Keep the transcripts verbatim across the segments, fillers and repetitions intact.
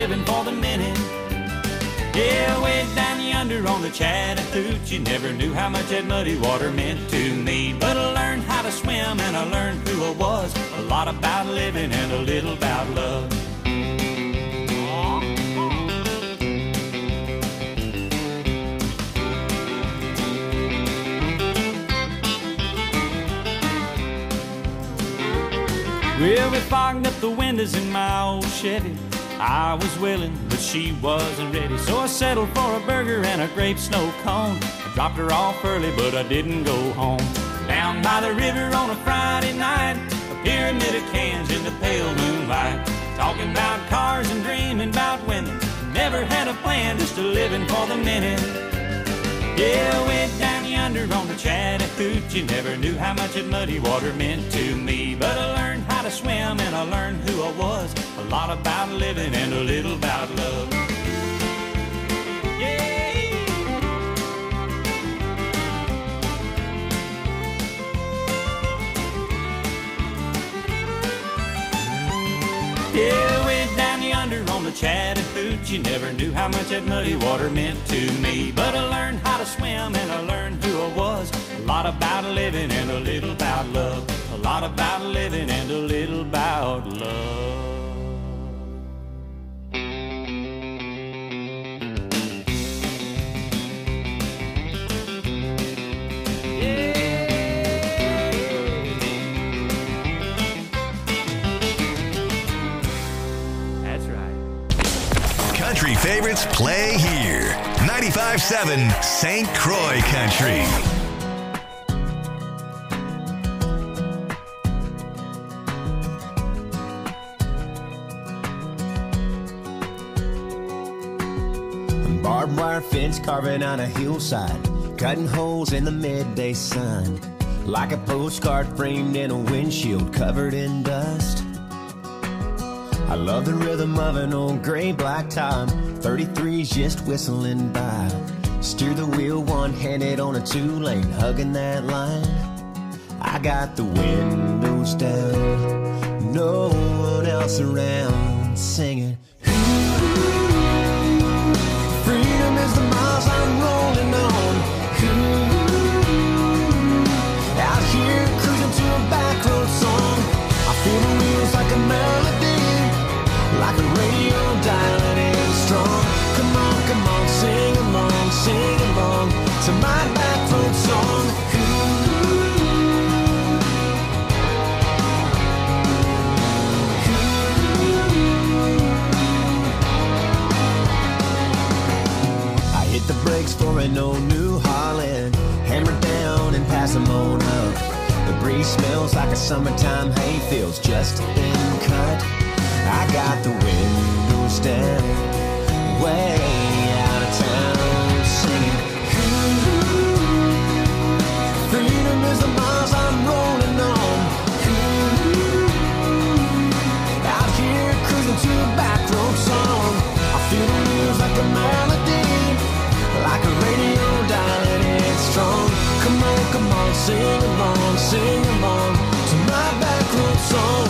living for the minute. Yeah, way down yonder on the Chattahoochee, never knew how much that muddy water meant to me. But I learned how to swim and I learned who I was, a lot about living and a little about love. Well, we fogged up the windows in my old Chevy. I was willing, but she wasn't ready. So I settled for a burger and a grape snow cone. I dropped her off early, but I didn't go home. Down by the river on a Friday night, a pyramid of cans in the pale moonlight. Talking about cars and dreaming about women. Never had a plan, just a living for the minute. Yeah, way down yonder on the Chattahoochee, never knew how much that muddy water meant to me. But I learned how to swim and I learned who I was, a lot about living and a little about love. Yeah. Yeah, way down yonder on the Chattahoochee, never knew how much that muddy water meant to me. But I learned how to swim and I learned who I was, a lot about living and a little about love, a lot about living and a little about love. Country favorites play here. ninety-five point seven Saint Croix Country. Barbed wire fence carving on a hillside, cutting holes in the midday sun, like a postcard framed in a windshield covered in dust. I love the rhythm of an old gray black top, thirty-threes just whistling by. Steer the wheel one-handed on a two-lane, hugging that line. I got the windows down, no one else around, singing. Freedom is the miles I'm rolling on. Out here cruising to a back road song. I feel the wheels like a melody, like a radio dialing in strong. Come on, come on, sing along, sing along to my back road song. I hit the brakes for an old New Holland, hammer down and pass them on up. The breeze smells like a summertime hayfield's just a thin cut. I got the windows down, way out of town, singing. Freedom is the miles I'm rolling on. Out here cruising to a back road song. I feel the wheels like a melody, like a radio dialing in strong. Come on, come on, sing along, sing along to my back road song.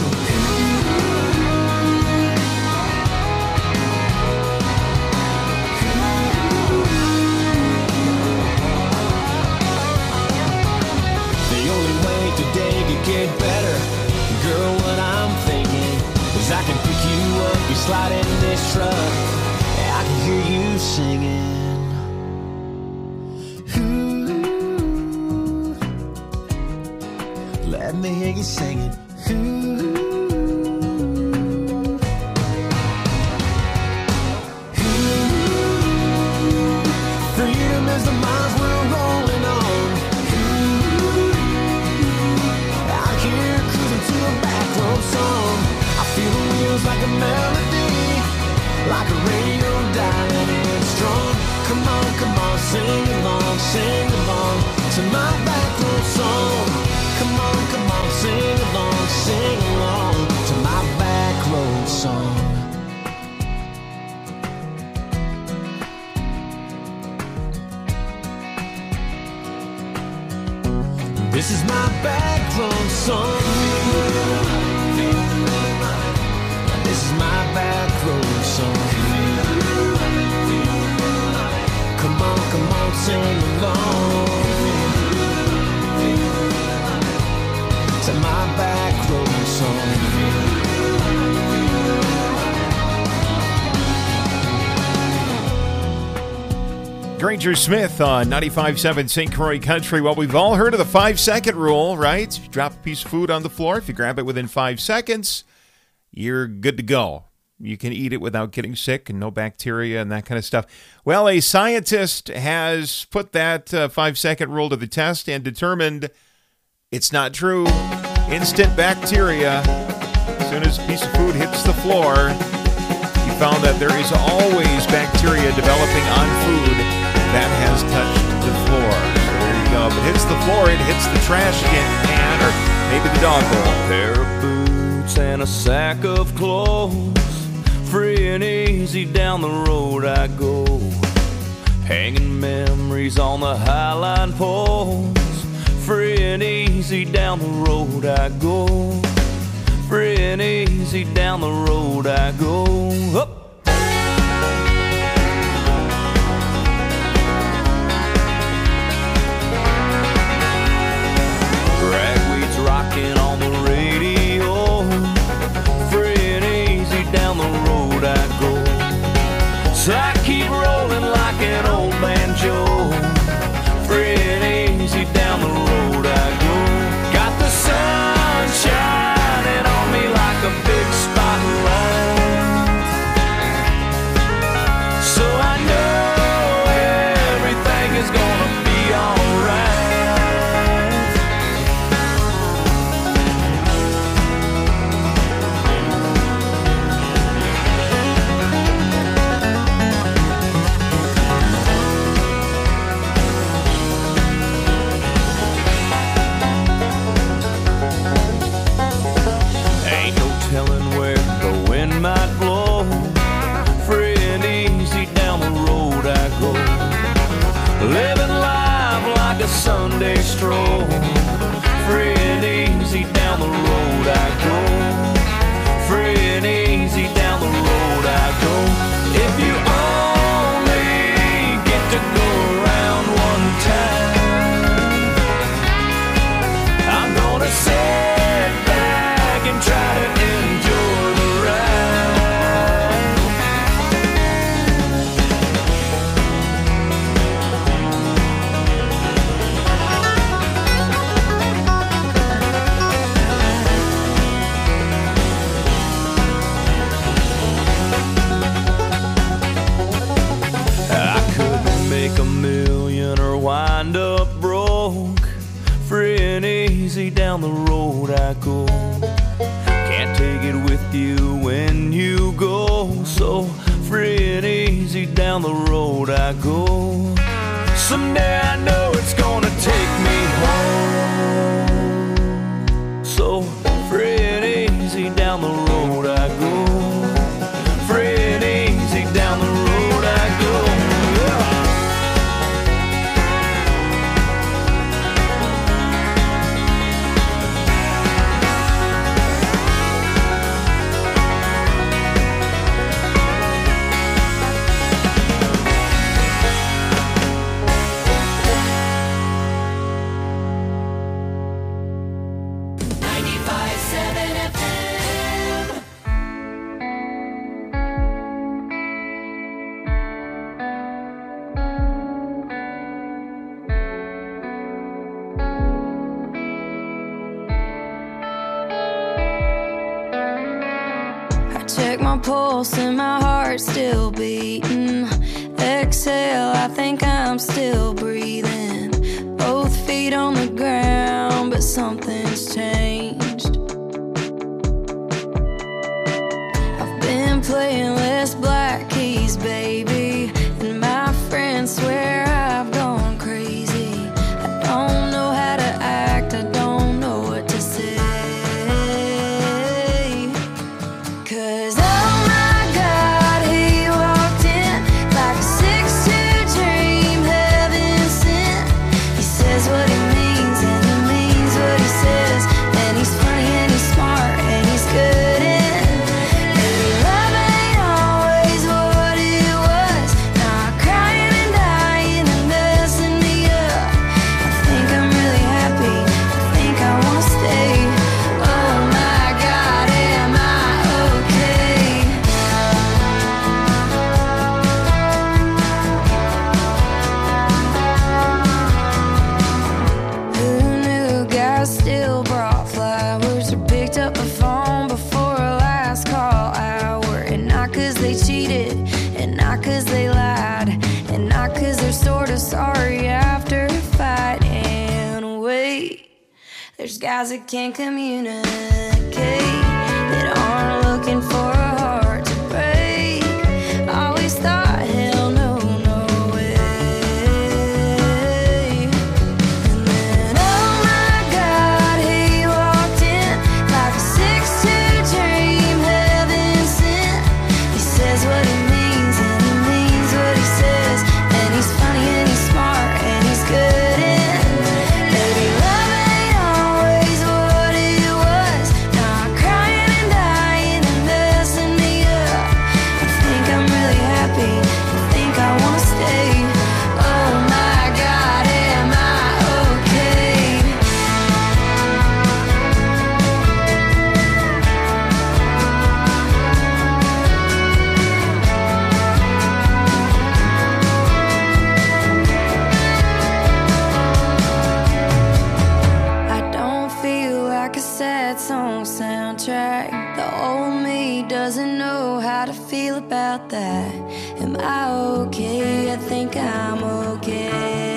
Today could get better, girl. What I'm thinking is I can pick you up, you slide in this truck, I can hear you singing. Ooh, let me hear you singing. Ooh, ooh, freedom is the miles we're rolling on. Song. I feel the wheels like a melody, like a radio dialing in strong. Come on, come on, sing along, sing along to my back road song. Come on, come on, sing along, sing along to my back road song. This is my back road song. This is my back road song. Granger Smith on ninety-five point seven Saint Croix Country. Well, we've all heard of the five-second rule, right? If you drop a piece of food on the floor, if you grab it within five seconds, you're good to go. You can eat it without getting sick and no bacteria and that kind of stuff. Well, a scientist has put that uh, five-second rule to the test and determined it's not true. Instant bacteria. As soon as a piece of food hits the floor, he found that there is always bacteria developing on food that has touched the floor. So there you go. If it hits the floor, it hits the trash can or maybe the dog bowl. A pair of boots and a sack of clothes, free and easy down the road I go, hanging memories on the highline poles. Free and easy down the road I go, free and easy down the road I go. Up. Ragweed's rocking on the radio, free and easy down the road I go. So I keep rolling like an old banjo, free and easy down the road I go. Got the sun shining on me like a big spotlight, so I know everything is gonna be alright. Ain't no telling where the wind might blow, free and easy down the road I go, living life like a Sunday stroll, free and easy down the road I go, free and easy down the road I go. If you only get to go around one time, I'm gonna sit back and try to enjoy the ride. I couldn't make a million or wind up broke, free and easy down the road I go. Can't take it with you when you go, so free and easy down the road I go. Someday I know it's gonna take me home, so free and easy down the road I go, free and easy down the road I go. Yeah. ninety-five point seven F M. I check my pulse and my heart's still beating. Exhale, I think I'm still breathing. Both feet on the ground, but something's changed. I've been playing less black keys, baby, and my friends swear I've gone crazy. I don't know how to act, I don't know what to say. 'Cause oh my God, he shit. And not cause they lied, and not cause they're sorta sorry after a fight. And wait, there's guys that can't communicate, that aren't looking for a heart to break. I always thought, hell no, no way. And then, oh my God, he walked in like a six two dream, heaven sent. He says what he means and he means what he says. And he's funny and he's smart and he's good and maybe love ain't always what it was. Now I'm crying and dying and messing me up. I think I'm really happy, I think I wanna stay. Oh my God, am I okay? I don't feel like a sad song soundtrack. The old me doesn't know how to feel about that. Am I okay? I think I'm okay.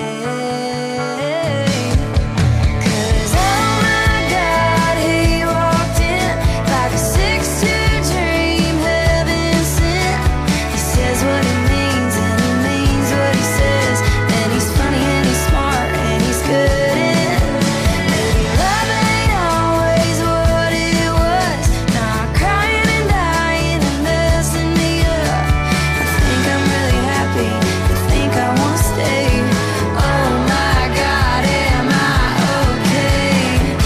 'Cause oh my God, he walked in like a six two dream, heaven sent. He says what he means and he means what he says. And he's funny and he's smart and he's good and maybe love ain't always what it was. Now I'm crying and dying and messing me up. I think I'm really happy, I think I wanna stay. Oh my God, am I okay?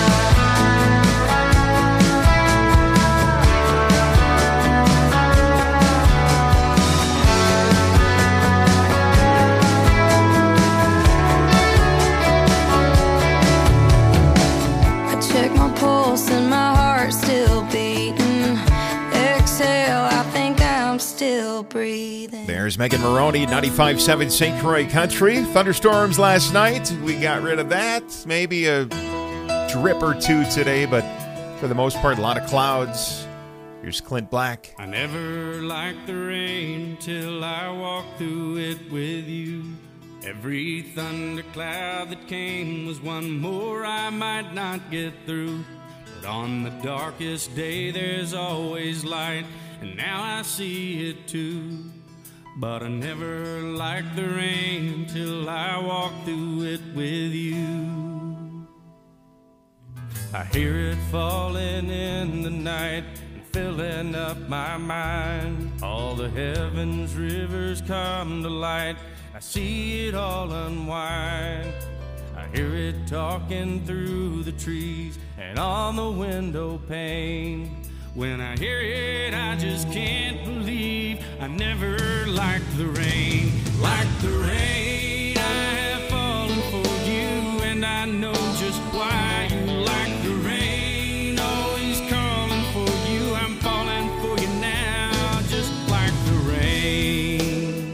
I check my pulse and my heart's still beating. Exhale, I think I'm still breathing. There's Megan Maroney, ninety-five point seven Saint Croix Country. Thunderstorms last night. We got rid of that. Maybe a drip or two today, but for the most part, a lot of clouds. Here's Clint Black. I never liked the rain till I walked through it with you. Every thundercloud that came was one more I might not get through. But on the darkest day there's always light, and now I see it too. But I never liked the rain till I walked through it with you. I hear it falling in the night, filling up my mind. All the heavens rivers come to light, I see it all unwind. I hear it talking through the trees and on the window pane. When I hear it, I just can't believe I never liked the rain. Like the rain, I have fallen for you, and I know just why you like the rain. Always calling for you, I'm falling for you now, just like the rain.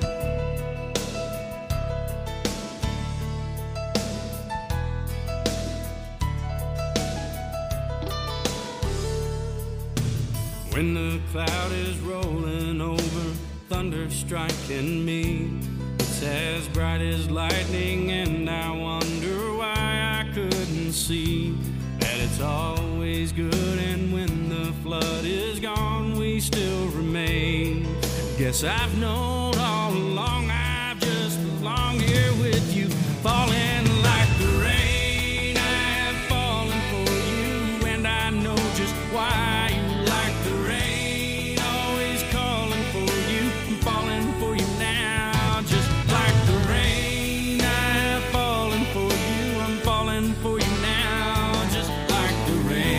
When the cloud is rolling over, thunder striking me, it's as bright as lightning, and I wonder why I couldn't see that it's always good, and when the flood is gone, we still remain. Guess I've known all along, I've just belonged here with you, falling like the rain. I have fallen for you, and I know just why you like the rain. Always calling for you, I'm falling for you now, just like the rain. I have fallen for you, I'm falling for you now, just like the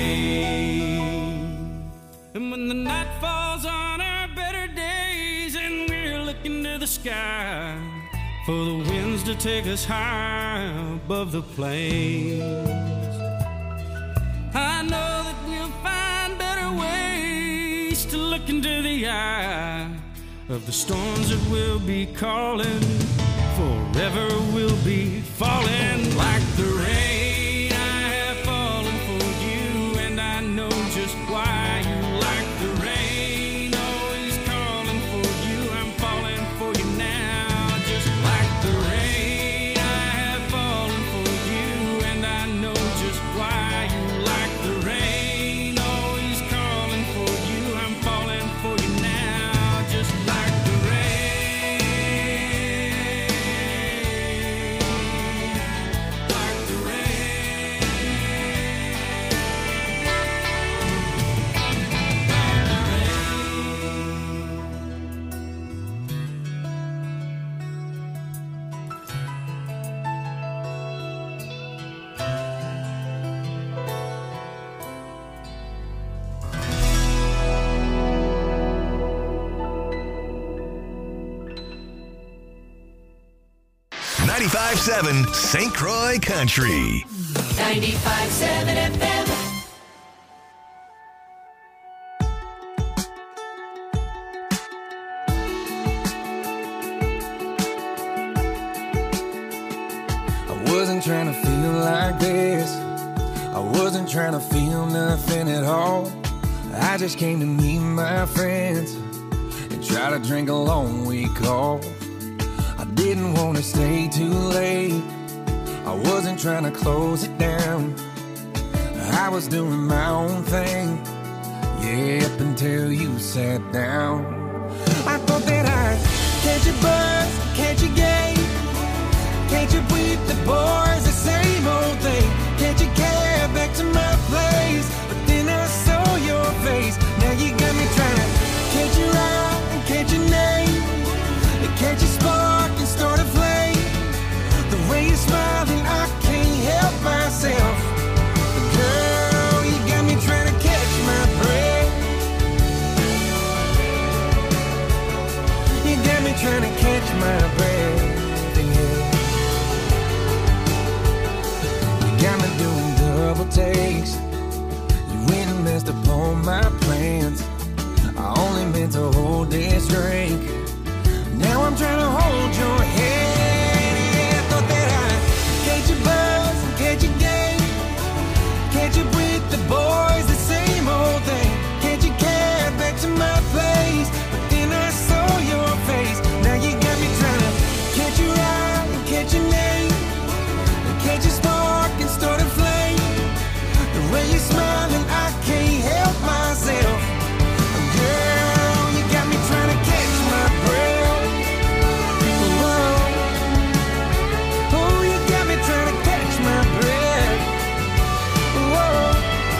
rain. And when the night falls on our better days and we're looking to the sky for the winds to take us high above the plains, I know that we'll find better ways to look into the eye of the storms that will be calling. Forever we'll be falling like the rain. I have fallen for you, and I know just why you like the rain. Always calling for you, ninety-five seven Saint Croix Country. ninety-five seven F M. I wasn't trying to feel like this. I wasn't trying to feel nothing at all. I just came to meet my friends and try to drink a long week off. I didn't want to stay too late. I wasn't trying to close it down. I was doing my own thing, yeah, up until you sat down. I thought that I'd catch a buzz, catch a game, catch up with the boys, the same old thing. Catch a cab back to my place, but then I saw your face. Now you got me trying to catch your eye and catch your name, and catch a spark and start a flame. The way you're smiling, I can't help myself. But girl, you got me trying to catch my breath. You got me trying to catch my breath. Got me doing double takes. You went and messed up all my plans. I only meant to hold this drink. Now I'm trying to hold your hand. Yeah, I thought that I'd catch a buzz and catch a game, catch up with the boys, the same old thing. Catch a cab back to my place, but then I saw your face. Now you got me trying to catch your eye and catch your name, catch a spark and start a flame. The way you're smiling, I can't help myself. Girl, you got me trying to catch my breath. Whoa. Oh, you got me trying to catch my breath. Whoa.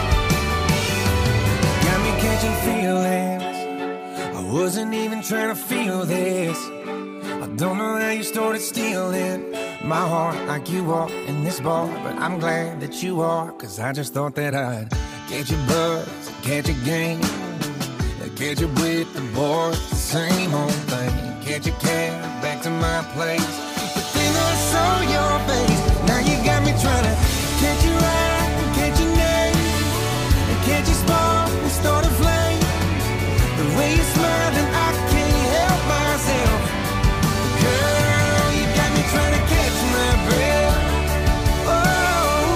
Got me catching feelings. I wasn't even trying to feel this. I don't know how you started stealing my heart like you are in this bar, but I'm glad that you are, cause I just thought that I'd catch a buzz, catch a game, catch up with the boys, the same old thing. Catch a cab back to my place, but then I saw your face. Now you got me trying to catch your eye and catch your name, and catch a spark and start a flame. The way you're smiling, I can't help myself. Girl, you got me trying to catch my breath. Oh,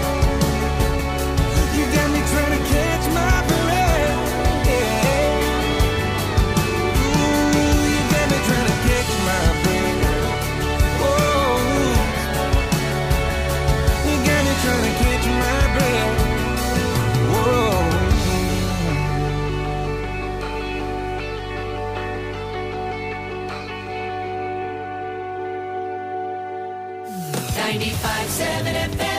you got me trying to catch my breath. Yeah. Ooh, you got me trying to catch my breath. Oh, you got me trying to catch my breath. Whoa. ninety-five seven F M.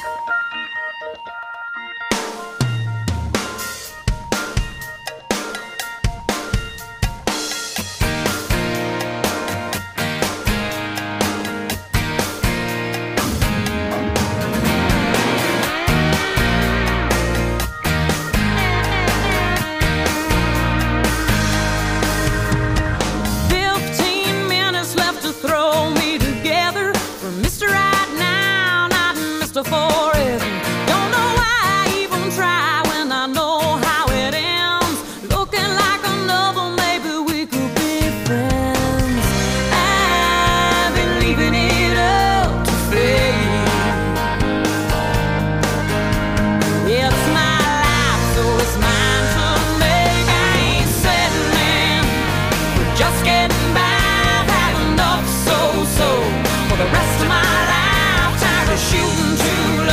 Fifteen minutes left to throw me together for Mister Right Now, not Mister Forever. Don't know why I even try when I know how it ends. Looking like another, maybe we could be friends. I've been leaving it up to fate. It's my life, so it's mine to make. I ain't settling for just getting by. I've had enough, so so for the rest of my life. Tired of shooting too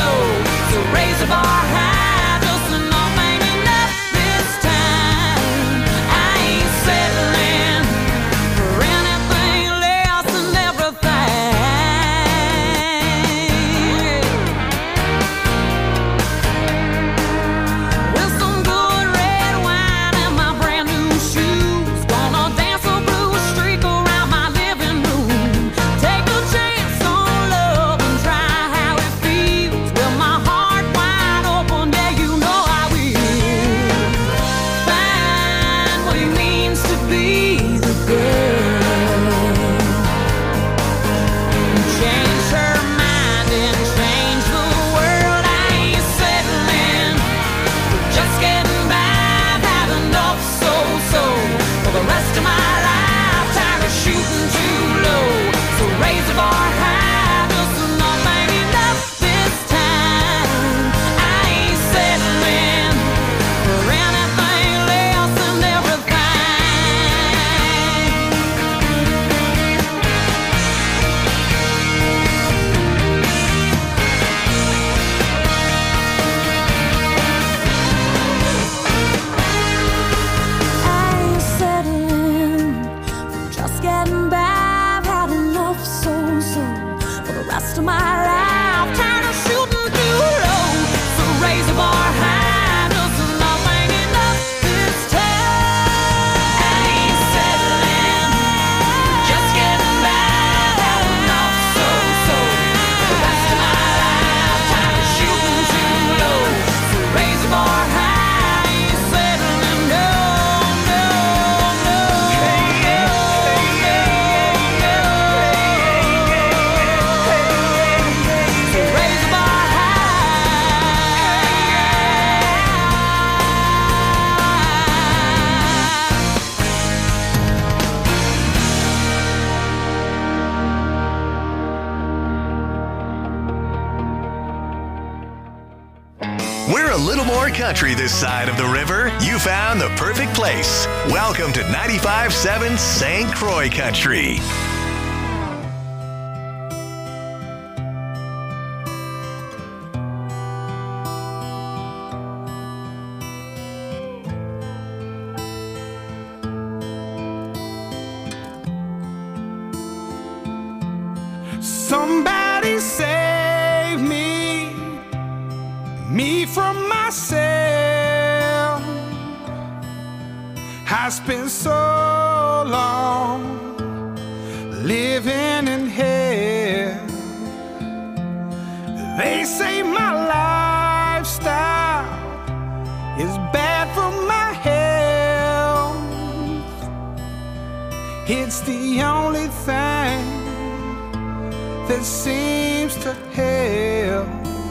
We're a little more country this side of the river. You found the perfect place. Welcome to ninety-five point seven Saint Croix Country. Somebody save me, me from myself. I spent so long living in hell. They say my lifestyle is bad for my health. It's the only thing that seems to help.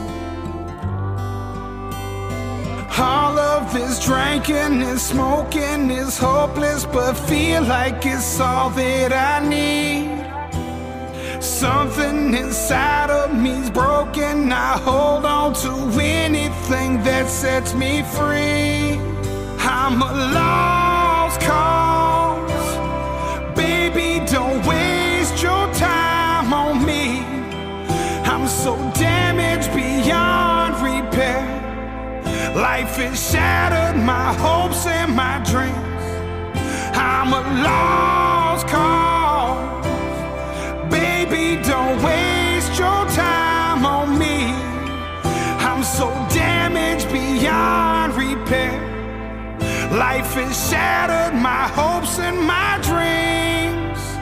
All of this drinking and smoking is hopeless, but feel like it's all that I need. Something inside of me's broken. I hold on to anything that sets me free. I'm a lost cause. Baby, don't waste your time on me. I'm so damaged beyond repair. Life has shattered my hopes and my dreams. I'm a lost cause. Baby, don't waste your time on me. I'm so damaged beyond repair. Life has shattered my hopes and my dreams.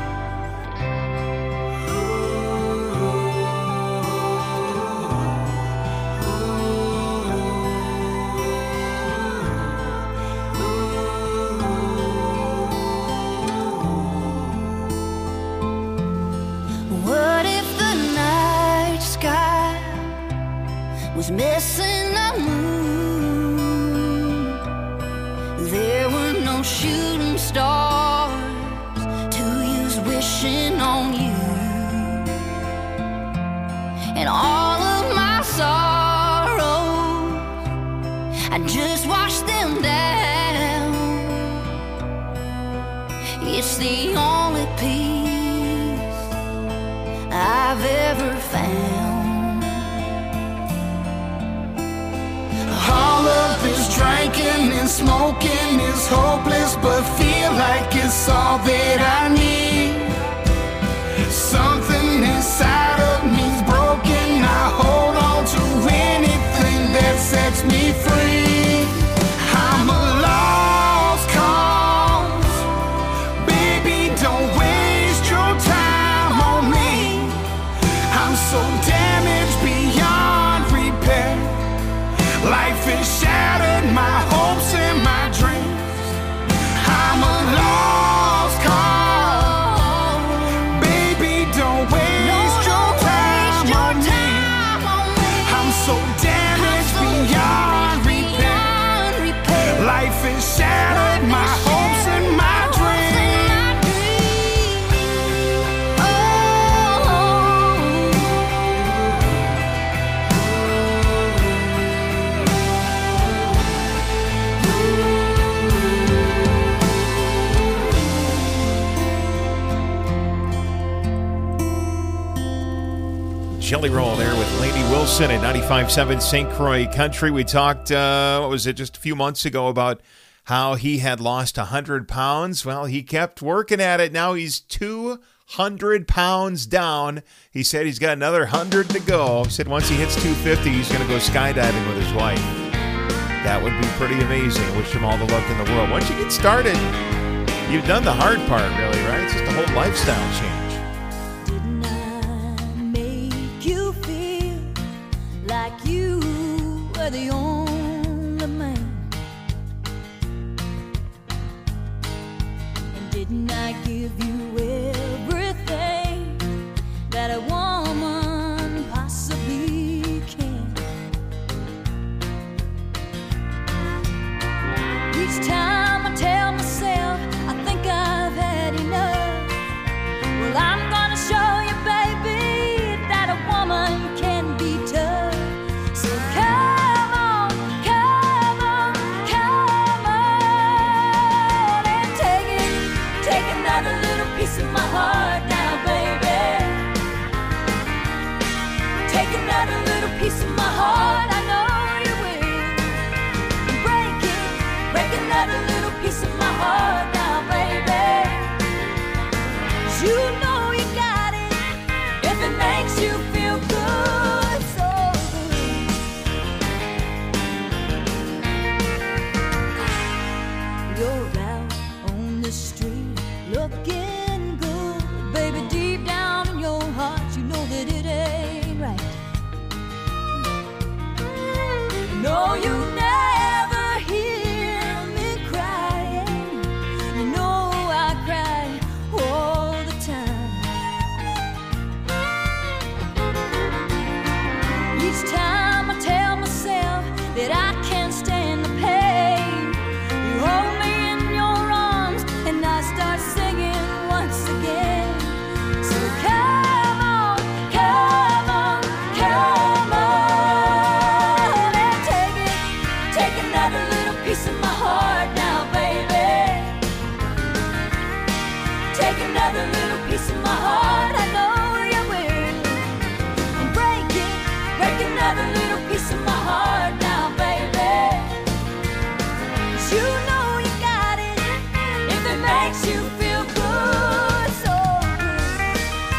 Was missing a moon. There were no shooting stars to use wishing on you. And all of my sorrows, I just washed them down. It's the only peace I've ever found. All of this drinking and smoking is hopeless, but feel like it's all that I need. Something inside of me's broken. I hold on to anything that sets me free. I'm a lost cause. Baby, don't waste your time on me. I'm so damaged beyond repair. Life has shattered my hopes and my dreams. I'm a lost cause. Baby, don't waste your time on me. I'm so damaged beyond repair. Life has shattered my hopes and my Jelly Roll there with Lady Wilson at ninety-five point seven Saint Croix Country. We talked, uh, what was it, just a few months ago about how he had lost one hundred pounds. Well, he kept working at it. Now he's two hundred pounds down. He said he's got another one hundred to go. He said once he hits two fifty, he's going to go skydiving with his wife. That would be pretty amazing. Wish him all the luck in the world. Once you get started, you've done the hard part, really, right? It's just a whole lifestyle change. Like you were the only man, and didn't I give you everything that a woman possibly can? Each time I tell myself I think I've had enough, well, I you know you got it if it makes you feel good, so good. You're out on the street looking good, baby, deep down in your heart you know that it ain't right. No, you never hear me crying. You know I cry all the time. Each time I tell myself that I can't stand the pain, you hold me in your arms and I start singing once again. So come on, come on, come on and take it. Take another little piece of my heart now, baby. Take another little piece of my heart, I know you will. And break it, break another little piece of my heart now, baby. 'Cause you know you got it if it makes you feel good, so good.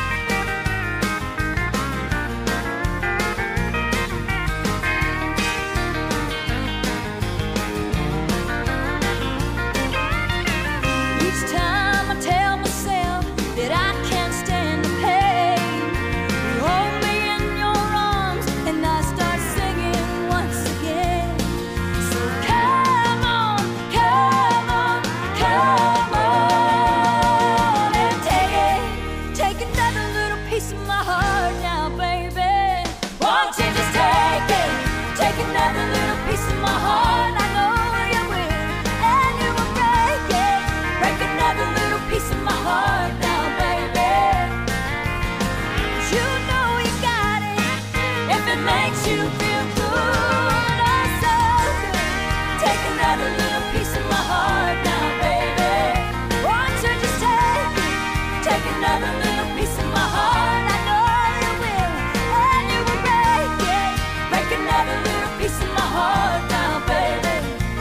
Each time I tell myself that I can't stand the pain, you hold me in your arms and I start singing once again. So come on, come on, come on and take it. Take another little piece of my heart now, baby. Won't you just take it? Take another little piece of my heart, I know you will. And you will break it. Break another little piece of my heart now, baby. 'Cause you know you got it if it makes you feel good, oh so good. Take another little piece of my heart now, baby. Won't you just take it? Take another little piece of my heart, I know you will. And you will break it. Break another little piece of my heart now, baby.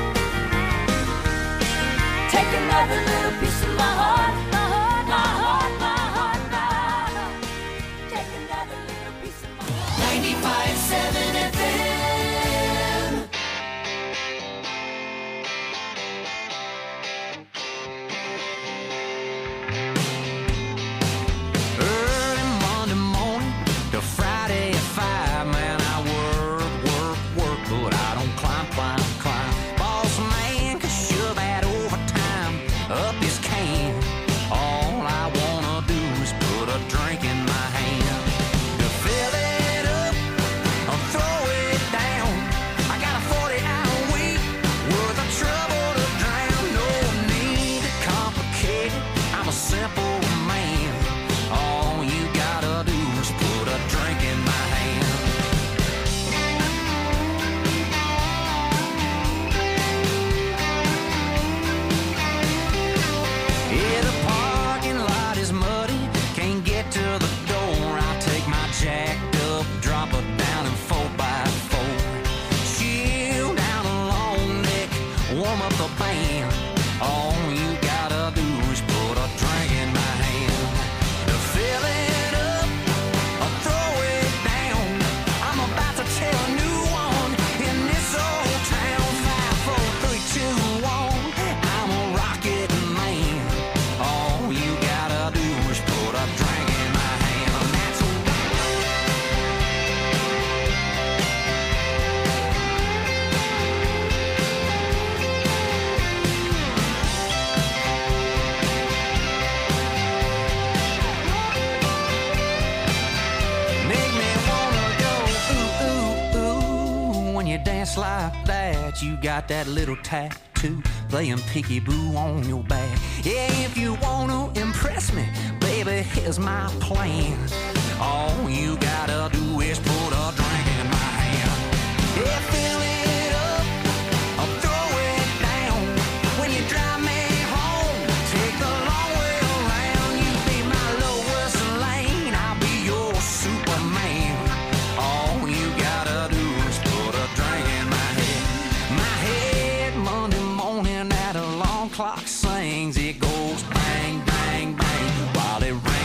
Take another little piece of my heart, my heart, my heart, my heart, my heart. Take another little piece of my heart. ninety-five seven F M. Early Monday morning to Friday at five, man, I work, work, work, but I don't climb, climb, climb. Boss man can shove that overtime up his can. All I wanna do is put a drink in my hand. To fill it up or throw it down, I got a forty-hour week worth of trouble to drown. No need to complicate it, I'm a simple man. All you gotta do is put a drink in my hand. Yeah, the parking lot is muddy, can't get to the door. I'll take my jacked up, drop it down in four by four. Chill down a long neck, warm up the band. All you gotta do is put a drink in my hand. To fill it up or throw it down, I'm about to tell a new one in this old town. Five, four, three, two, one, I'm a rocket man. All you gotta do is put a drink in my hand, and that's make me wanna go ooh, ooh, ooh. When you dance like that, you got that little tattoo playing peekaboo on your back. Yeah, if you wanna impress me, baby, here's my plan. All you gotta do is put a drink in my hand. Yeah, fill it up or throw it down. When you drive me home, take the long way around. You be my Lois Lane, I'll be your Superman. All you gotta do is put a drink in my head. My head Monday morning at alarm clock sings. It goes bang, bang, bang while it rains.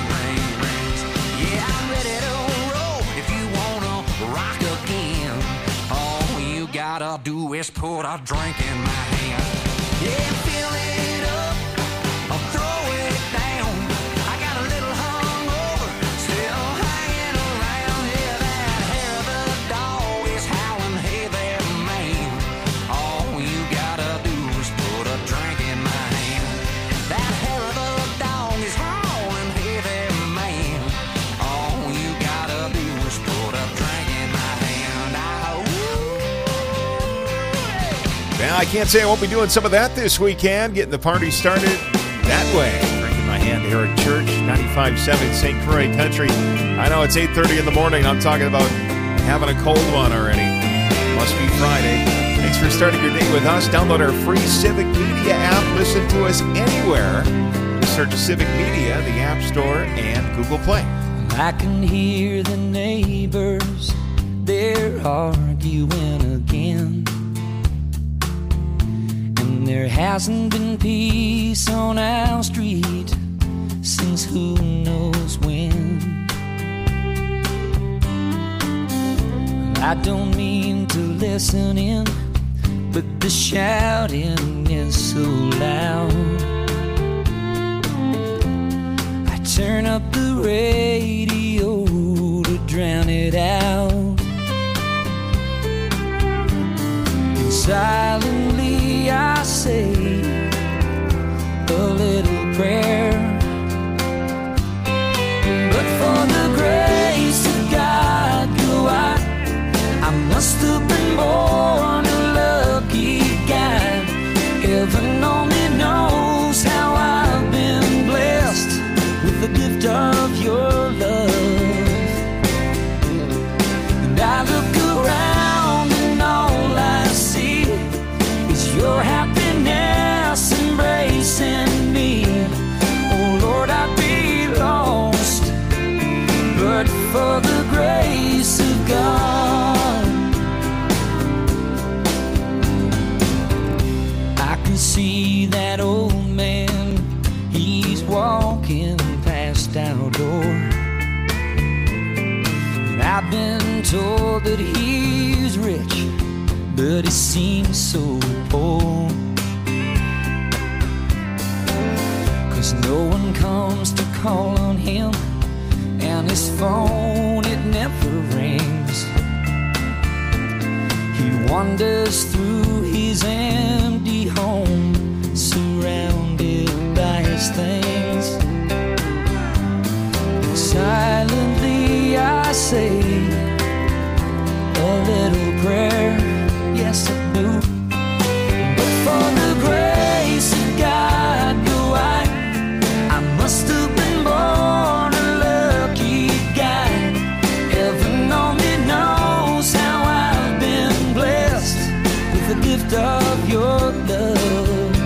gotta do is put a drink in my hand. Yeah, fill it up, I'll throw it down. I got a little hungover, still hanging around. Yeah, that hair of the dog is howling, hey there, man. All you gotta do is put a drink in my hand. That hair of the dog is howling, hey there, man. All you gotta do is put a drink in my hand. Ah, Now, I can't say I won't be doing some of that this weekend, getting the party started that way. Drinking my hand here at church, ninety-five point seven Saint Croix Country. I know it's eight thirty in the morning. I'm talking about having a cold one already. Must be Friday. Thanks for starting your day with us. Download our free Civic Media app. Listen to us anywhere. Just search Civic Media, the App Store, and Google Play. I can hear the neighbors, they're arguing again. And there hasn't been peace on our street since who knows when. I don't mean to listen in, but the shouting is so loud. I turn up the radio to drown it out. And silently I say a little prayer. But for the grace of God, go I, I must have been born a lucky guy. Heaven only knows how I've been blessed with the gift of your love. And I look around and all I see is your happiness embracing me. Oh Lord, I'd be lost but for the grace of God. I can see that old man, he's walking past our door. And I've been told that he's rich, but he seems so poor. 'Cause no one comes to call on him, and his phone, it never rings. He wanders through his empty home, surrounded by his things. And silently I say a little prayer, yes I do. But for the grace of God, go I, I must have been born a lucky guy. Heaven only knows how I've been blessed with the gift of your love.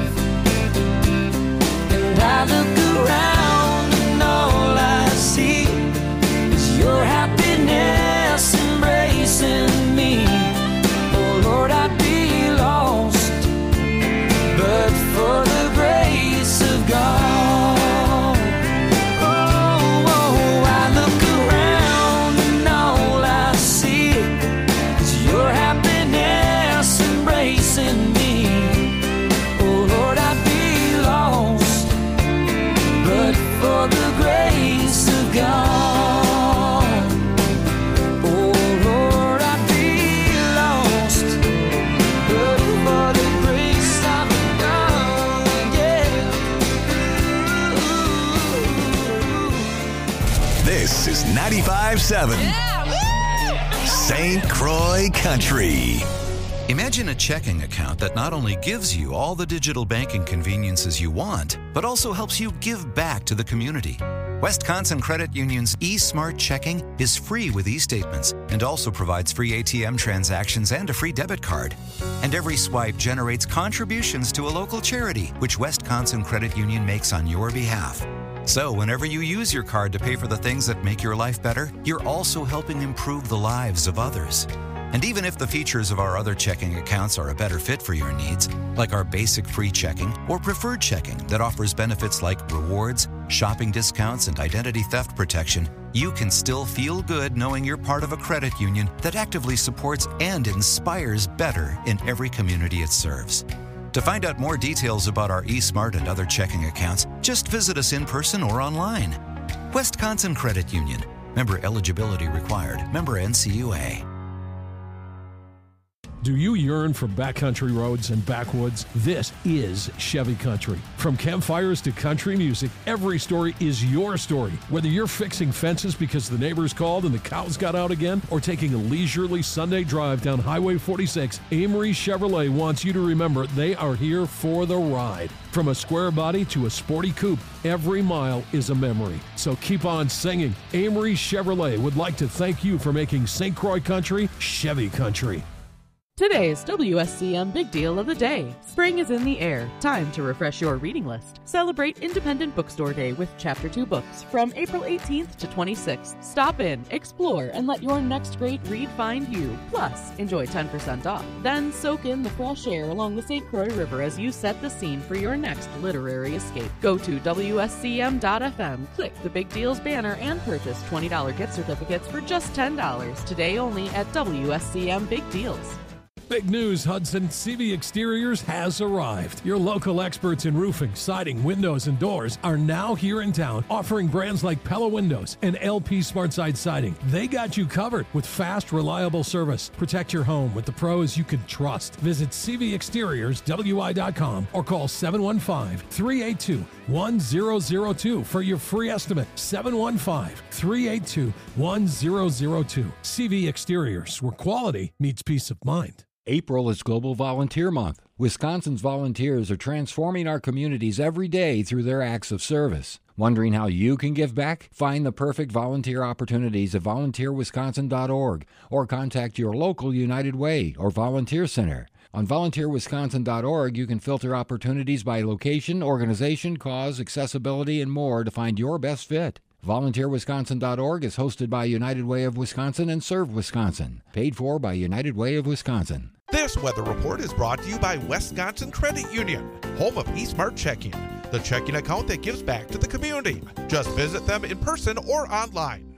And I look around and all I see is your happiness embracing me. Oh Lord, I'd be lost but for the grace of God. Oh, oh, I look around and all I see is your happiness embracing me. Oh Lord, I'd be lost but for the grace of God. Oh Lord, I'd be lost but for the grace of God. Yeah. This is ninety-five point seven Saint Croix Country. Imagine a checking account that not only gives you all the digital banking conveniences you want, but also helps you give back to the community. Wisconsin Credit Union's eSmart Checking is free with e-statements and also provides free A T M transactions and a free debit card. And every swipe generates contributions to a local charity, which Wisconsin Credit Union makes on your behalf. So whenever you use your card to pay for the things that make your life better, you're also helping improve the lives of others. And even if the features of our other checking accounts are a better fit for your needs, like our basic free checking or preferred checking that offers benefits like rewards, shopping discounts, and identity theft protection, you can still feel good knowing you're part of a credit union that actively supports and inspires better in every community it serves. To find out more details about our eSmart and other checking accounts, just visit us in person or online. Wisconsin Credit Union. Member eligibility required. Member N C U A. Do you yearn for backcountry roads and backwoods? This is Chevy Country. From campfires to country music, every story is your story. Whether you're fixing fences because the neighbors called and the cows got out again, or taking a leisurely Sunday drive down Highway forty-six, Amory Chevrolet wants you to remember they are here for the ride. From a square body to a sporty coupe, every mile is a memory. So keep on singing. Amory Chevrolet would like to thank you for making Saint Croix Country Chevy Country. Today's W S C M Big Deal of the Day. Spring is in the air. Time to refresh your reading list. Celebrate Independent Bookstore Day with Chapter two books from April eighteenth to twenty-sixth. Stop in, explore, and let your next great read find you. Plus, enjoy ten percent off. Then soak in the fresh air along the Saint Croix River as you set the scene for your next literary escape. Go to W S C M dot F M, click the Big Deals banner, and purchase twenty dollars gift certificates for just ten dollars. Today only at W S C M Big Deals. Big news, Hudson. C V Exteriors has arrived. Your local experts in roofing, siding, windows, and doors are now here in town, offering brands like Pella Windows and L P SmartSide Siding. They got you covered with fast, reliable service. Protect your home with the pros you can trust. Visit C V Exteriors W I dot com or call seven one five, three eight two, one zero zero two for your free estimate. seven one five, three eight two, one zero zero two. C V Exteriors, where quality meets peace of mind. April is Global Volunteer Month. Wisconsin's volunteers are transforming our communities every day through their acts of service. Wondering how you can give back? Find the perfect volunteer opportunities at volunteer wisconsin dot org or contact your local United Way or Volunteer Center. On volunteer wisconsin dot org, you can filter opportunities by location, organization, cause, accessibility, and more to find your best fit. volunteer wisconsin dot org is hosted by United Way of Wisconsin and Serve Wisconsin. Paid for by United Way of Wisconsin. This weather report is brought to you by Wisconsin Credit Union, home of eSmart Checking, the checking account that gives back to the community. Just visit them in person or online.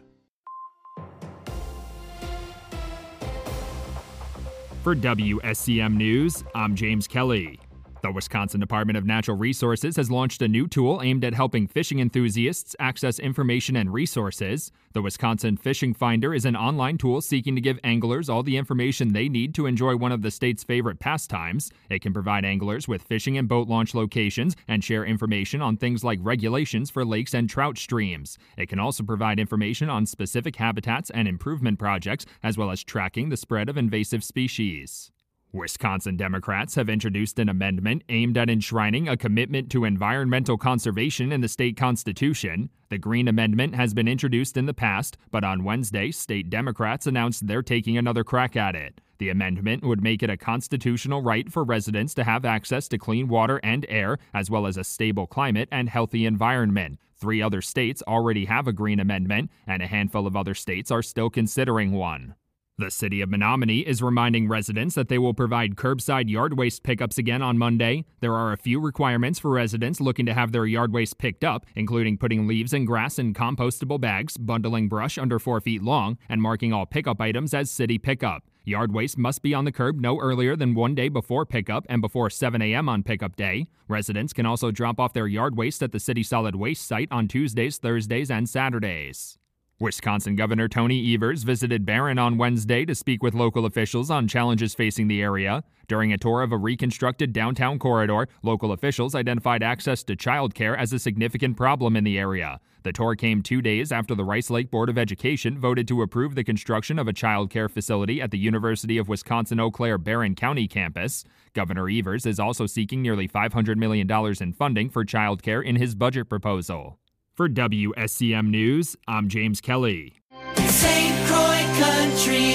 For W S C M News, I'm James Kelly. The Wisconsin Department of Natural Resources has launched a new tool aimed at helping fishing enthusiasts access information and resources. The Wisconsin Fishing Finder is an online tool seeking to give anglers all the information they need to enjoy one of the state's favorite pastimes. It can provide anglers with fishing and boat launch locations and share information on things like regulations for lakes and trout streams. It can also provide information on specific habitats and improvement projects, as well as tracking the spread of invasive species. Wisconsin Democrats have introduced an amendment aimed at enshrining a commitment to environmental conservation in the state constitution. The Green Amendment has been introduced in the past, but on Wednesday, state Democrats announced they're taking another crack at it. The amendment would make it a constitutional right for residents to have access to clean water and air, as well as a stable climate and healthy environment. Three other states already have a Green Amendment, and a handful of other states are still considering one. The city of Menominee is reminding residents that they will provide curbside yard waste pickups again on Monday. There are a few requirements for residents looking to have their yard waste picked up, including putting leaves and grass in compostable bags, bundling brush under four feet long, and marking all pickup items as city pickup. Yard waste must be on the curb no earlier than one day before pickup and before seven a.m. on pickup day. Residents can also drop off their yard waste at the city solid waste site on Tuesdays, Thursdays, and Saturdays. Wisconsin Governor Tony Evers visited Barron on Wednesday to speak with local officials on challenges facing the area. During a tour of a reconstructed downtown corridor, local officials identified access to childcare as a significant problem in the area. The tour came two days after the Rice Lake Board of Education voted to approve the construction of a childcare facility at the University of Wisconsin-Eau Claire Barron County campus. Governor Evers is also seeking nearly five hundred million dollars in funding for childcare in his budget proposal. For W S C M News, I'm James Kelly. Saint Croix Country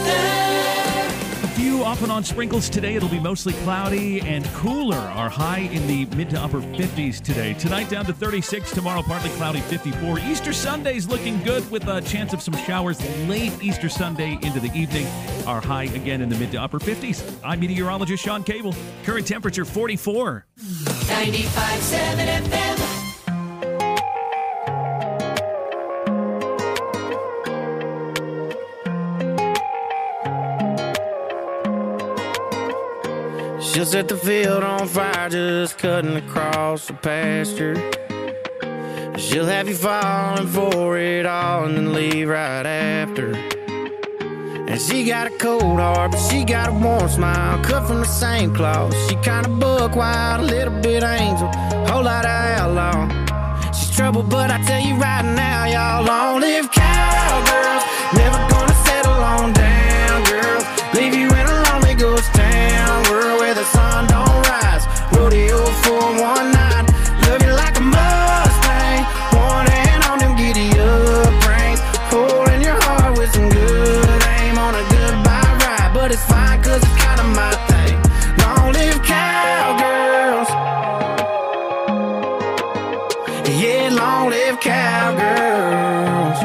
weather. A few off and on sprinkles today. It'll be mostly cloudy and cooler. Our high in the mid to upper fifties today. Tonight down to thirty-six. Tomorrow partly cloudy, fifty-four. Easter Sunday's looking good with a chance of some showers late Easter Sunday into the evening. Our high again in the mid to upper fifties. I'm meteorologist Sean Cable. Current temperature forty-four. ninety-five point seven F M. She'll set the field on fire just cutting across the pasture. She'll have you falling for it all and then leave right after. And she got a cold heart, but she got a warm smile, cut from the same cloth. She kinda buck wild, a little bit angel, whole lot of outlaw. She's trouble, but I tell you right now, y'all, long live cowgirls. Never gonna settle on down, girls. Leave you in a lonely ghost town, world where the sun don't rise. Rodeo for one night, love you like a Mustang. One hand on them giddy up reins, hole in your heart with some good aim on a goodbye ride. But it's fine, cause it's kinda my thing. Long live cowgirls. Yeah, long live cowgirls.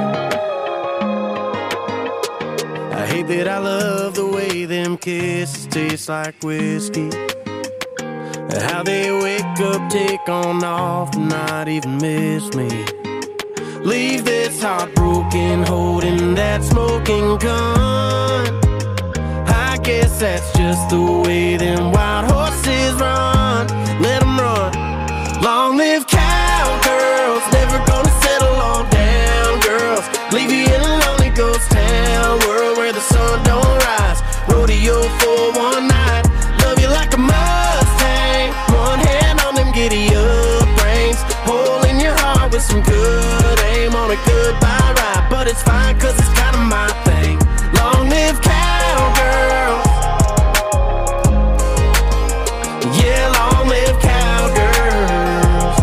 I hate that I love the way them kisses taste like whiskey. How they wake up, take on off, not even miss me. Leave this heartbroken, holding that smoking gun. I guess that's just the way them wild horses run. Let them run. Long live cowgirls, never gonna settle on down, girls. Leave you in a lonely ghost town, world where the sun don't rise. Rodeo for one night, love you like a Mustang. One hand on them giddy up reins, hole in your heart with some good aim on a goodbye ride. But it's fine, cause it's kinda my thing. Long live cowgirls. Yeah, long live cowgirls.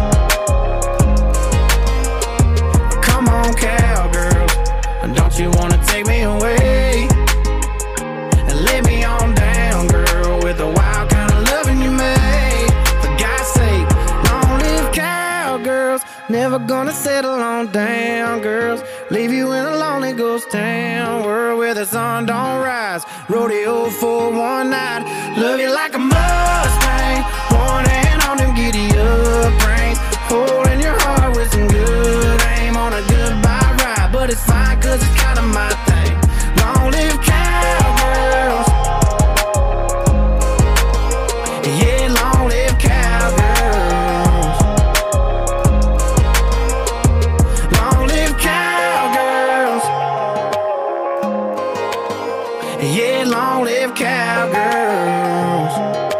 Come on, cowgirls, don't you wanna take me away and lay me on down, girl, with the wild kind of loving you made. For God's sake, long live cowgirls. Never gonna settle on down, girls. Leave you in a lonely ghost town, world where the sun don't rise. Rodeo for one night, love you like a Mustang. One hand on them giddy up reins, hole in your heart with some good aim on a goodbye ride. But it's fine, cause it's kinda my thing. Long live cowgirls. Yeah, long live cowgirls. Long live cowgirls. Yeah, long live cowgirls.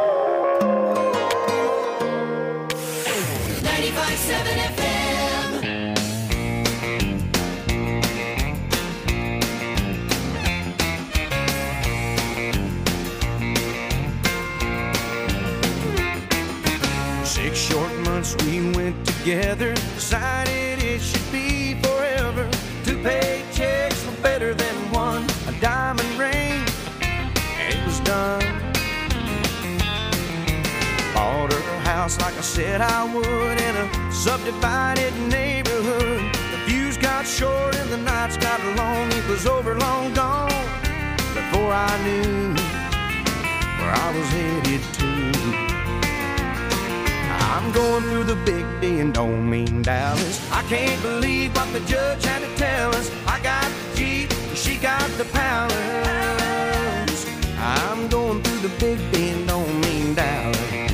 ninety-five point seven F M. Six short months we went together, decided it should be forever. Two paychecks were better than one, a diamond ring, and it was done. Bought her a house like I said I would, in a subdivided neighborhood. The views got short and the nights got long, it was over long gone before I knew where I was headed to. I'm going through the big D and don't mean Dallas. I can't believe what the judge had to tell us. I got the Jeep, she got the palace. I'm going through the big D and don't mean Dallas.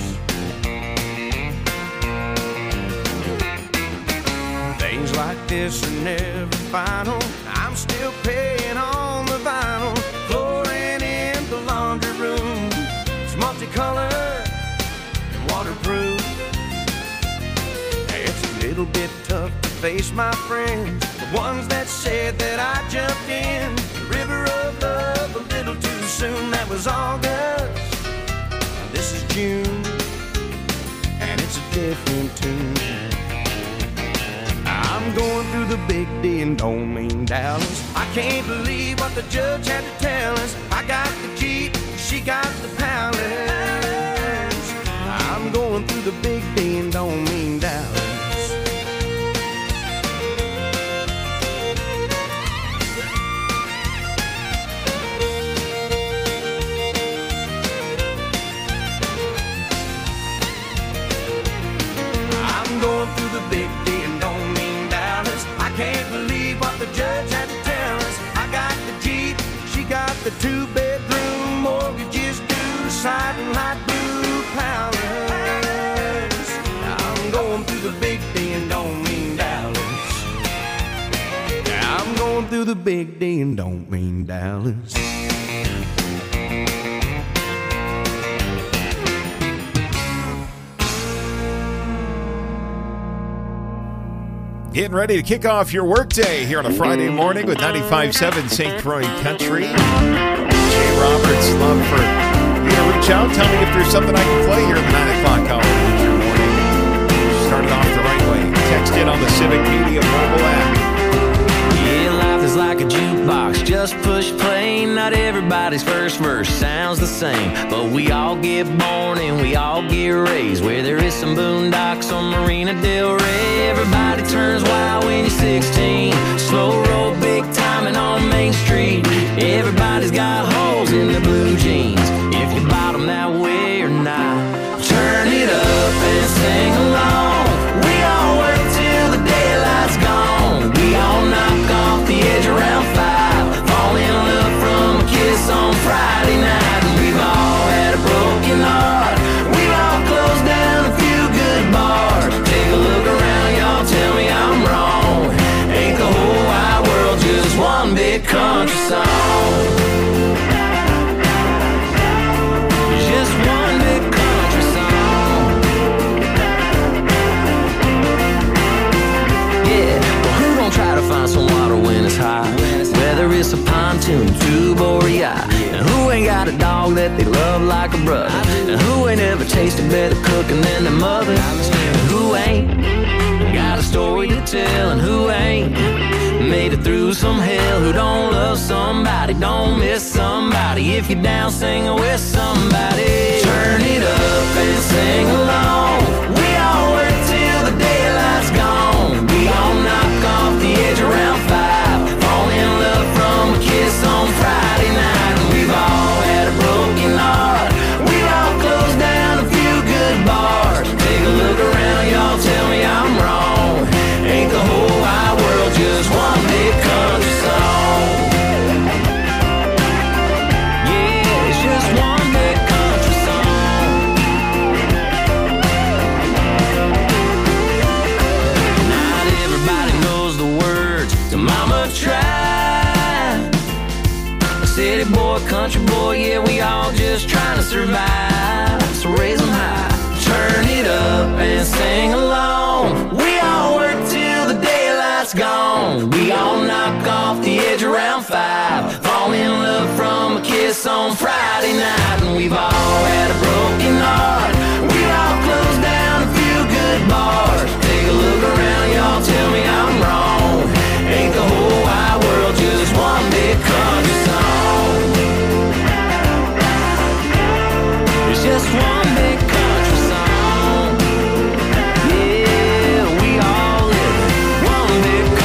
Things like this are never final. I'm still paying on the vinyl. Flooring in the laundry room, it's multicolored and waterproof. It's a little bit tough to face my friends, the ones that said that I jumped in the river of love a little too soon. That was August, this is June, and it's a different tune. I'm going through the big D and don't mean Dallas. I can't believe what the judge had to tell us. I got the Jeep, she got the palace. I'm going through the big D and don't mean Dallas. I'm going through the big D and don't mean Dallas. I can't believe what the judge had to tell us. I got the Jeep, she got the two-bedroom, mortgages due, siding light blue. going through the big D and don't mean Dallas. Getting ready to kick off your workday here on a Friday morning with ninety-five point seven Saint Croix Country. Jay Roberts, love for you to reach out. Tell me if there's something I can play here in the nine o'clock hour of your morning. Started off the right way. Text in on the Civic Media mobile app. Yeah, life is like a jukebox, just push play. Not everybody's first verse sounds the same, but we all get born and we all get raised where there is some boondocks on Marina Del Rey. Everybody turns wild when you're sixteen, slow roll, big timing on Main Street. Everybody's got holes in their blue jeans, if you bottom that way or not. Turn it up and sing along. We all work till the daylight's gone. We all knock off the edge around five, fall in love from a kiss on Friday night. And we've all had a broken heart, we've all closed down a few good bars. Take a look around, y'all, tell me I'm wrong. Ain't the whole wide world just one big country song? Just one big country song. Yeah, well, who gon' try to find some water when it's high? Whether it's a pontoon, tube, or a yacht. And who ain't got a dog that they love like a brother? And who ain't ever tasted better cooking than their mother? And who ain't got a story to tell? And who ain't made it through some hell? Who don't love somebody, don't miss somebody? If you're down, sing with somebody. Turn it up and sing along. We all work till the daylight's gone. We all knock off the edge around five, fall in love from a kiss on Friday night. And we've all had a broken heart, we've all closed down a few good bars. Take a look around, y'all, tell me I'm wrong. Ain't the whole wide world just one big country song? Yeah, it's just one big country song. Not everybody knows the words to Mama Tried. A city boy, country boy, yeah, we all just trying to survive. So raise them high, turn it up and sing along. We all work till the daylight's gone. We all knock off the edge around five, fall in love from a kiss on Friday night. And we've all had a broken heart, we've all closed down a few good bars. Take a look around, y'all, tell me I'm wrong. Ain't the whole wide world just one big country song? It's just one big country song. Yeah, we all live one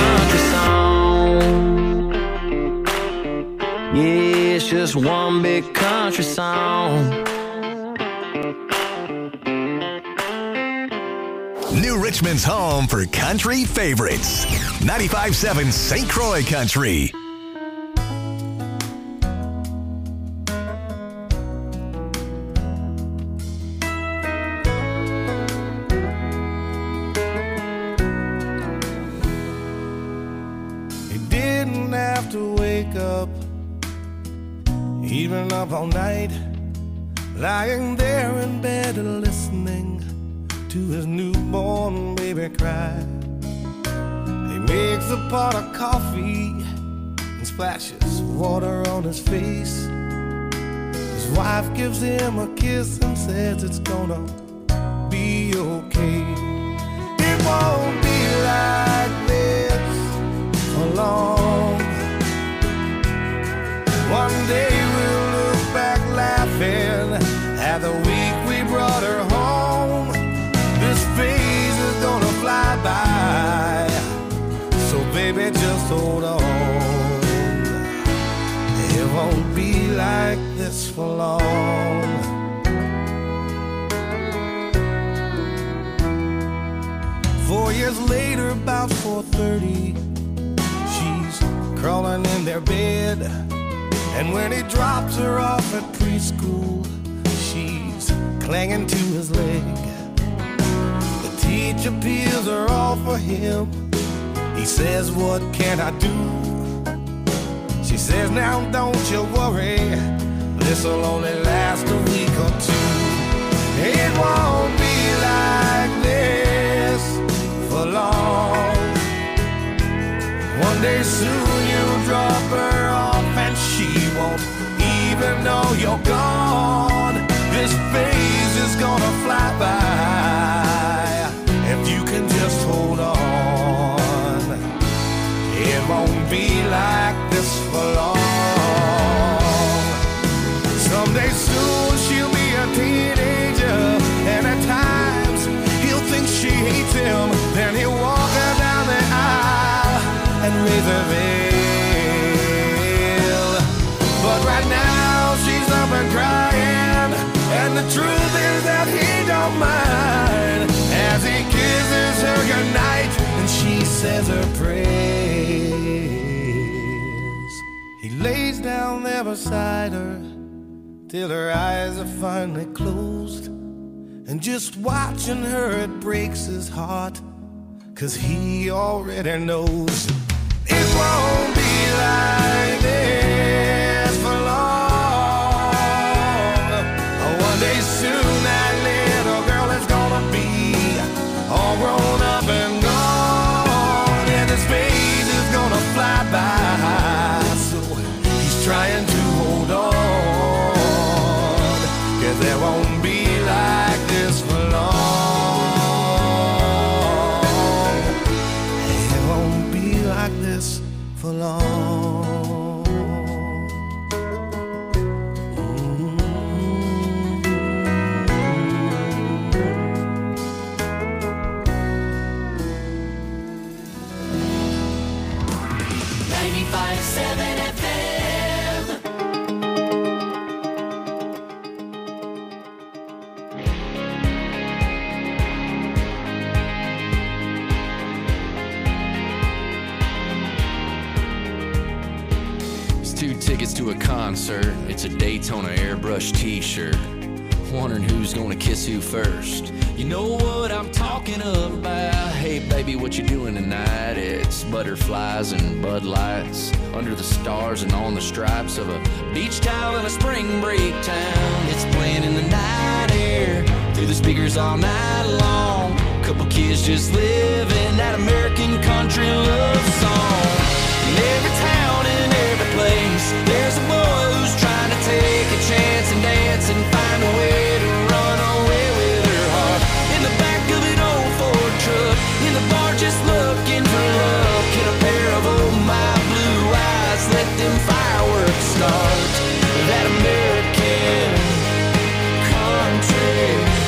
big country song. Yeah, it's just one big country song. New Richmond's home for country favorites. ninety-five point seven Saint Croix Country. He didn't have to wake up, even up all night, lying there in bed listening to his newborn baby cry. He makes a pot of coffee and splashes water on his face. His wife gives him a kiss and says it's gonna be okay. It won't be like this for long. One day we'll look back laughing at the week we brought her home. This phase is gonna fly by, so baby just hold on. It won't be like this for long. Four years later, about four thirty, she's crawling in their bed. And when he drops her off at preschool, she's clinging to his leg. The teacher peels her off for him. He says, what can I do? She says, now don't you worry, this'll only last a week or two. It won't be like this for long. One day soon you'll drop her off and she won't even know you're gone. This phase is gonna fly by if you can just hold on. It won't be like this for long. Someday soon she'll be a teenager, and at times he'll think she hates him. Then he'll walk her down the aisle and raise her veil. But right now she's up and crying, and the truth is that he don't mind as he kisses her goodnight and she says her prayers. He lays down there beside her till her eyes are finally closed, and just watching her it breaks his heart, 'cause he already knows it won't be like this for long. One day soon that little girl is gonna be all grown up and gone, and his face is gonna fly by. So he's trying to hold on, 'cause there won't be like this for long. It won't be like this for long. ninety-five point seven F M. Two tickets to a concert, it's a Daytona airbrush t-shirt. Wondering who's gonna kiss who first. You know what I'm talking about. Hey baby, what you doing tonight? It's butterflies and Bud Lights under the stars and on the stripes of a beach towel in a spring break town. It's playing in the night air through the speakers all night long. Couple kids just living that American country love song. In every town, in every place, there's a boy who's trying to take a chance and dance and find a way to run away with her heart. In the back of an old Ford truck, in the bar just looking for love. Get a pair of old my blue eyes, let them fireworks start. That American country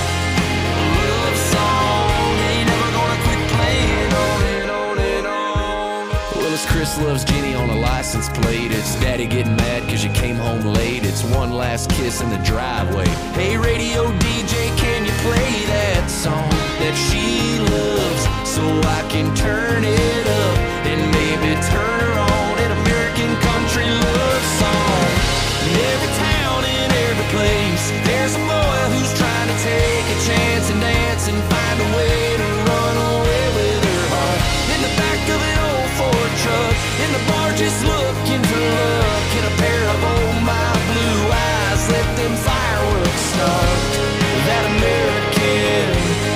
love song ain't never gonna quit playing on and on and on. Well, it's Chris loves Jenny on a license plate. It's daddy getting mad cause you came home late. It's one last kiss in the driveway. Hey radio D J, can you play that song that she loves so I can turn it up and maybe turn her on? An American country love song. In every town, in every place, there's a boy who's trying to take a chance and dance and find a way to run away with her heart. In the back of an old Ford truck, in the bar just looking for love. Get a pair of old my blue eyes, let them fireworks start. That American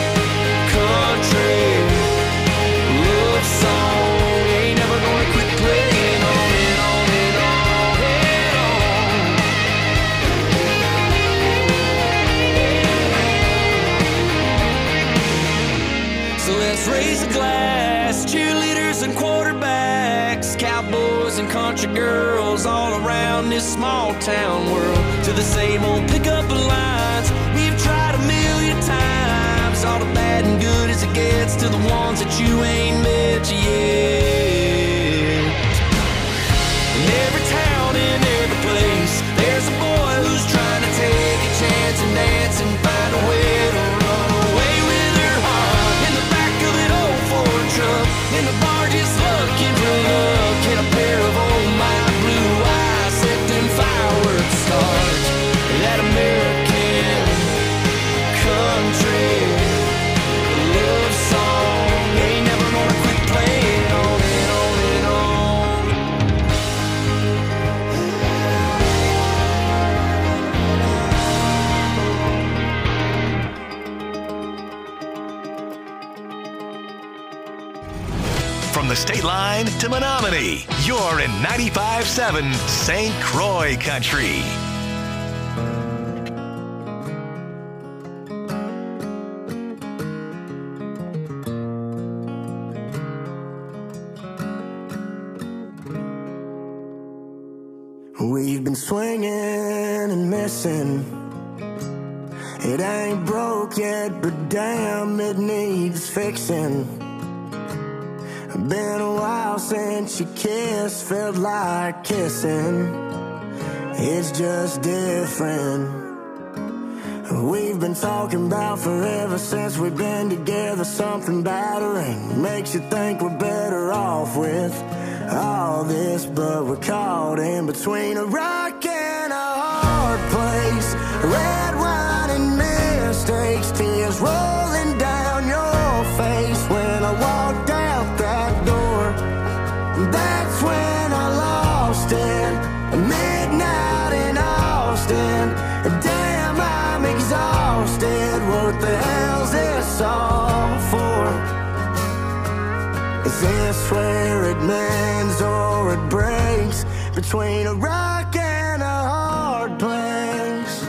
country love song ain't never gonna quit playing on and on and on and on. So let's raise a glass, cheerleaders and quarterbacks, cowboys and country girls all around this small town world. To the same old pickup lines we've tried a million times. All the bad and good as it gets to the ones that you ain't met yet. In every town, in every place, there's a boy who's trying to take a chance and dance and find a way to run away with her heart. In the back of an old Ford truck, in the bar just looking for love. Get a pair of old my blue eyes, let them fireworks start. That American country love song ain't never gonna quit playing on state line to Menominee. You're in ninety-five seven Saint Croix Country. We've been swinging and missing. It ain't broke yet, but damn, it needs fixing. Been a while since you kissed, felt like kissing. It's just different. We've been talking about forever since we've been together. Something battering makes you think we're better off with all this, but we're caught in between a rock and a hard place. Red wine and mistakes, tears rolling down your face. When I walked out that door, that's when I lost it. Midnight in Austin, damn, I'm exhausted. What the hell's this all for? Is this where it mends or it breaks? Between a rock and a hard place.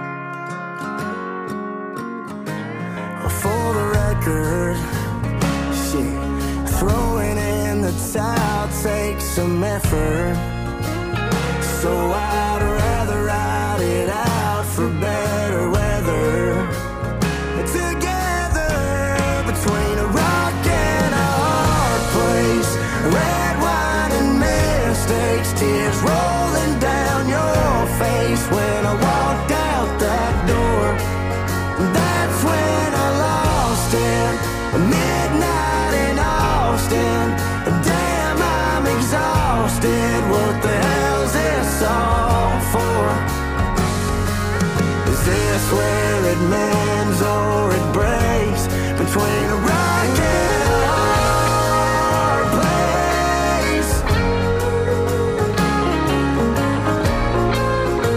For the record, shit, throwing in the towel takes some effort. So I'd rather ride it out for better weather. Together, between a rock and a hard place. Red wine and mistakes, tears rolling down your face. When I walked out that door, that's when I lost it. Midnight in Austin, damn, I'm exhausted. What the hell's this all for? Is this where it meant?